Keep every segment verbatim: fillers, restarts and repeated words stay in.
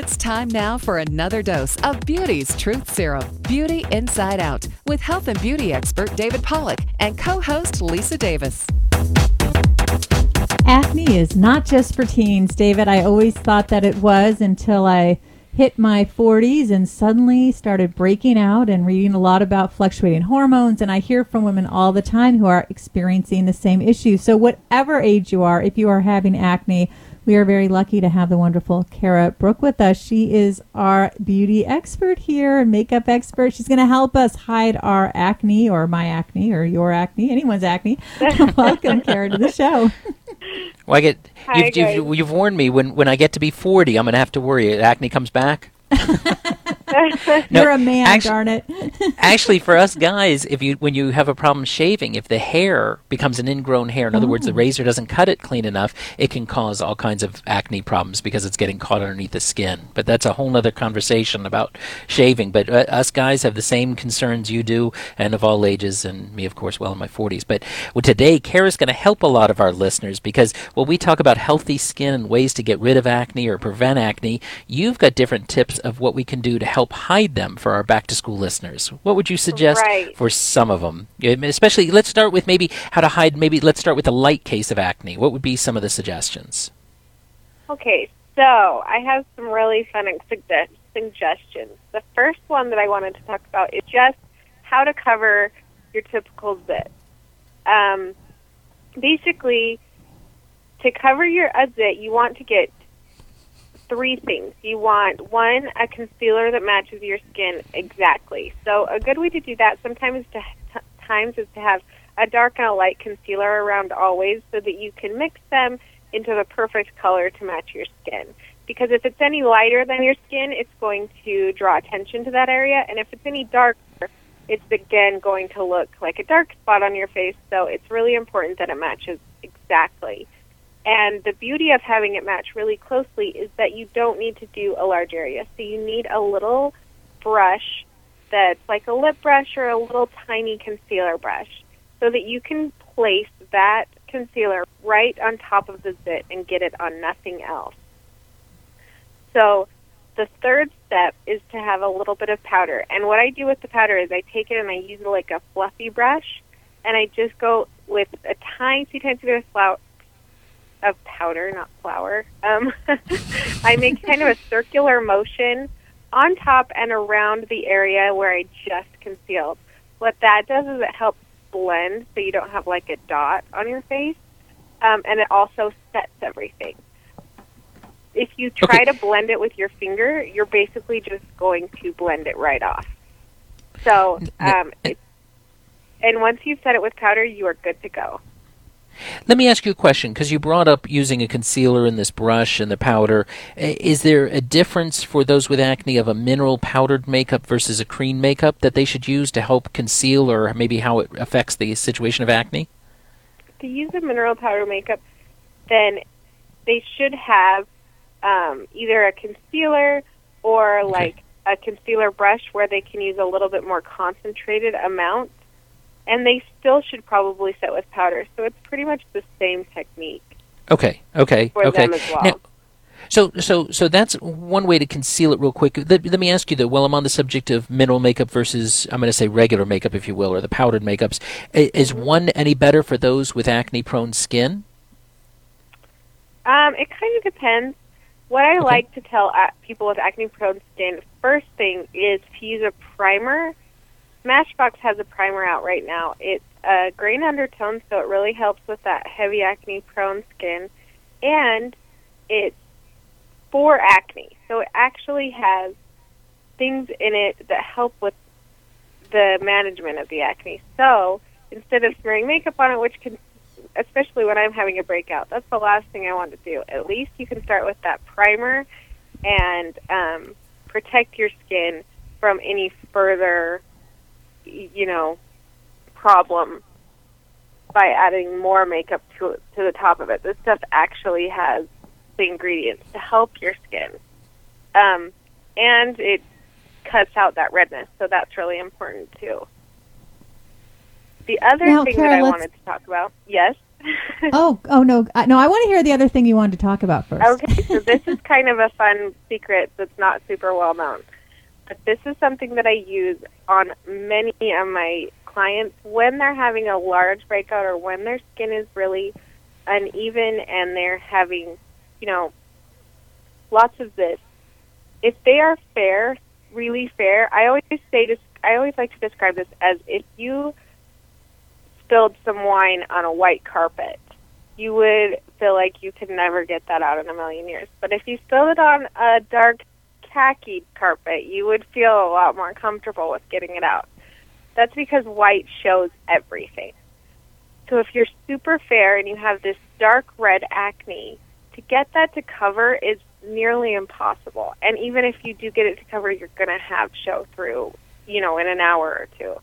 It's time now for another dose of Beauty's Truth Serum, Beauty Inside Out, with health and beauty expert David Pollack and co-host Lisa Davis. Acne is not just for teens, David. I always thought that it was until I hit my forties and suddenly started breaking out and reading a lot about fluctuating hormones. And I hear from women all the time who are experiencing the same issue. So whatever age you are, if you are having acne, we are very lucky to have the wonderful Kara Brook with us. She is our beauty expert here and makeup expert. She's going to help us hide our acne or my acne or your acne, anyone's acne. Welcome, Kara, to the show. Well, I get Hi, you've, you've, you've warned me when, when I get to be forty, I'm going to have to worry. Acne comes back. No, You're a man, actually, darn it. Actually, for us guys, if you when you have a problem shaving, if the hair becomes an ingrown hair, in other Oh. words, the razor doesn't cut it clean enough, it can cause all kinds of acne problems because it's getting caught underneath the skin. But that's a whole other conversation about shaving. But uh, us guys have the same concerns you do, and of all ages, and me, of course, well in my forties. But well, today, Kara's going to help a lot of our listeners because when we talk about healthy skin and ways to get rid of acne or prevent acne, you've got different tips of what we can do to help hide them for our back-to-school listeners. What would you suggest Right. for some of them? Especially, let's start with maybe how to hide, maybe let's start with a light case of acne. What would be some of the suggestions? Okay, so I have some really fun sugge- suggestions. The first one that I wanted to talk about is just how to cover your typical zit. Um, basically, to cover your a zit, you want to get three things. You want, one, a concealer that matches your skin exactly. So a good way to do that sometimes to, t- times is to have a dark and a light concealer around always so that you can mix them into the perfect color to match your skin. Because if it's any lighter than your skin, it's going to draw attention to that area. And if it's any darker, it's again going to look like a dark spot on your face. So it's really important that it matches exactly. And the beauty of having it match really closely is that you don't need to do a large area. So you need a little brush that's like a lip brush or a little tiny concealer brush so that you can place that concealer right on top of the zit and get it on nothing else. So the third step is to have a little bit of powder. And what I do with the powder is I take it and I use like a fluffy brush, and I just go with a tiny, tiny bit of flour, of powder, not flour. Um, I make kind of a circular motion on top and around the area where I just concealed. What that does is it helps blend so you don't have like a dot on your face, um, and it also sets everything. If you try Okay. to blend it with your finger, you're basically just going to blend it right off. So, um, it, and once you've set it with powder, you are good to go. Let me ask you a question, because you brought up using a concealer and this brush and the powder. I- Is there a difference for those with acne of a mineral powdered makeup versus a cream makeup that they should use to help conceal or maybe how it affects the situation of acne? To use a mineral powder makeup, then they should have um, either a concealer or Okay. like a concealer brush where they can use a little bit more concentrated amount. And they still should probably set with powder. So it's pretty much the same technique Okay, okay, for okay. them as well. Now, so, so, so that's one way to conceal it real quick. Let, let me ask you, though, while I'm on the subject of mineral makeup versus, I'm going to say regular makeup, if you will, or the powdered makeups, i- is one any better for those with acne-prone skin? Um, it kind of depends. What I Okay. like to tell uh, people with acne-prone skin, first thing is to use a primer. Smashbox has a primer out right now. It's a green undertone, so it really helps with that heavy acne-prone skin. And it's for acne. So it actually has things in it that help with the management of the acne. So instead of smearing makeup on it, which can, especially when I'm having a breakout, that's the last thing I want to do. At least you can start with that primer and um, protect your skin from any further, you know, problem by adding more makeup to to the top of it. This stuff actually has the ingredients to help your skin. Um, and it cuts out that redness, so that's really important too. The other Now, thing Kara, that I let's- wanted to talk about, yes? oh, oh no, I, no! I want to hear the other thing you wanted to talk about first. Okay, so this is kind of a fun secret that's not super well known, but this is something that I use on many of my clients when they're having a large breakout or when their skin is really uneven and they're having, you know, lots of this. If they are fair, really fair, I always say to, I always like to describe this as if you spilled some wine on a white carpet, you would feel like you could never get that out in a million years. But if you spilled it on a dark khaki carpet, you would feel a lot more comfortable with getting it out. That's because white shows everything. So if you're super fair and you have this dark red acne, to get that to cover is nearly impossible. And even if you do get it to cover, you're going to have show through, you know, in an hour or two.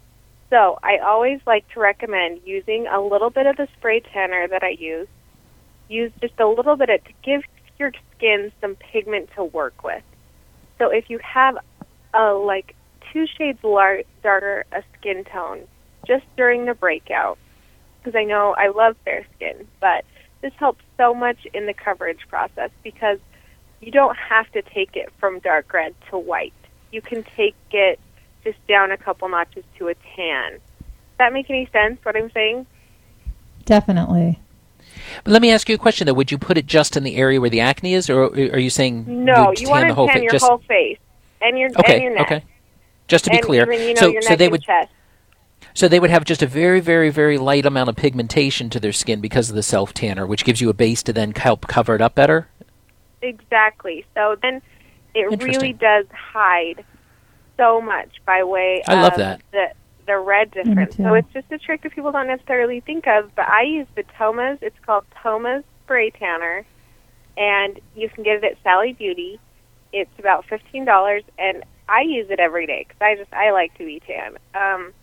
So I always like to recommend using a little bit of the spray tanner that I use. Use just a little bit of, to give your skin some pigment to work with. So if you have a like two shades lar- darker a skin tone just during the breakout, because I know I love fair skin, but this helps so much in the coverage process because you don't have to take it from dark red to white. You can take it just down a couple notches to a tan. Does that make any sense, what I'm saying? Definitely. But let me ask you a question, though. Would you put it just in the area where the acne is, or are you saying no? You want to the whole tan fa- your just... whole face and your okay, and your neck. Okay. Just to be and clear, even, you know, so your so neck they and would chest. so they would have just a very very very light amount of pigmentation to their skin because of the self tanner, which gives you a base to then help cover it up better. Exactly. So then it really does hide so much by way I of love that. the the red difference. too. So it's just a trick that people don't necessarily think of, but I use the Toma's. It's called Toma's Spray Tanner, and you can get it at Sally Beauty. It's about fifteen dollars, and I use it every day because I just I like to be tan. Um,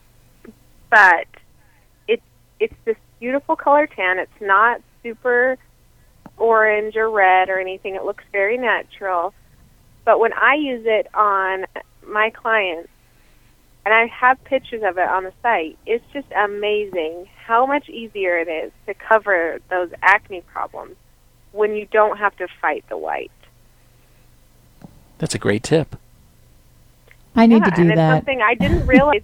but it's it's this beautiful color tan. It's not super orange or red or anything. It looks very natural. But when I use it on my clients, and I have pictures of it on the site, it's just amazing how much easier it is to cover those acne problems when you don't have to fight the white. That's a great tip. I need yeah, to do and it's that. something I didn't realize.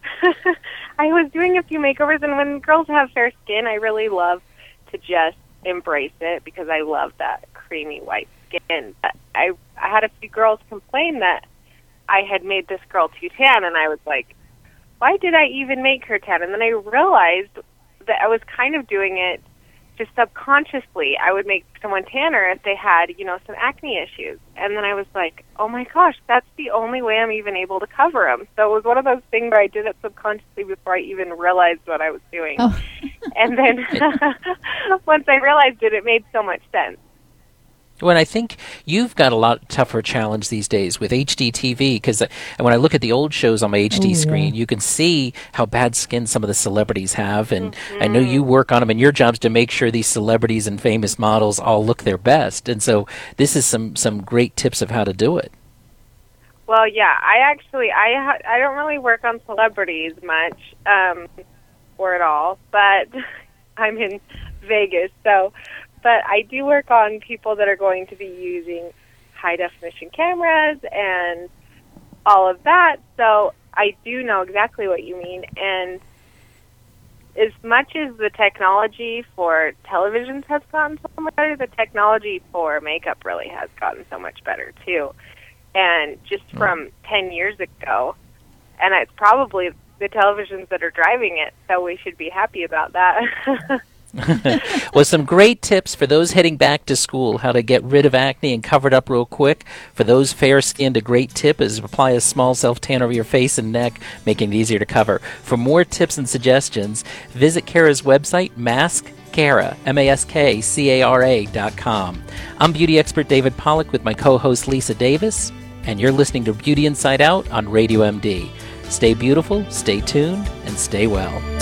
I was doing a few makeovers, and when girls have fair skin, I really love to just embrace it because I love that creamy white skin. But I I had a few girls complain that I had made this girl too tan, and I was like, why did I even make her tan? And then I realized that I was kind of doing it just subconsciously. I would make someone tanner if they had, you know, some acne issues. And then I was like, oh my gosh, that's the only way I'm even able to cover them. So it was one of those things where I did it subconsciously before I even realized what I was doing. Oh. And then once I realized it, it made so much sense. Well, I think you've got a lot tougher challenge these days with H D T V because when I look at the old shows on my H D Ooh, screen, yeah. you can see how bad skin some of the celebrities have, and mm-hmm. I know you work on them, and your job's to make sure these celebrities and famous models all look their best. And so this is some, some great tips of how to do it. Well, yeah, I actually I ha- I don't really work on celebrities much um, or at all, but I'm in Vegas, so. But I do work on people that are going to be using high-definition cameras and all of that, so I do know exactly what you mean. And as much as the technology for televisions has gotten so much better, the technology for makeup really has gotten so much better, too. And just from ten years ago, and it's probably the televisions that are driving it, so we should be happy about that. Well, some great tips for those heading back to school, how to get rid of acne and cover it up real quick. For those fair-skinned, a great tip is apply a small self-tan over your face and neck, making it easier to cover. For more tips and suggestions, visit Kara's website, Mask Kara, M A S K C A R A dot com. I'm beauty expert David Pollack with my co-host Lisa Davis, and you're listening to Beauty Inside Out on Radio M D. Stay beautiful, stay tuned, and stay well.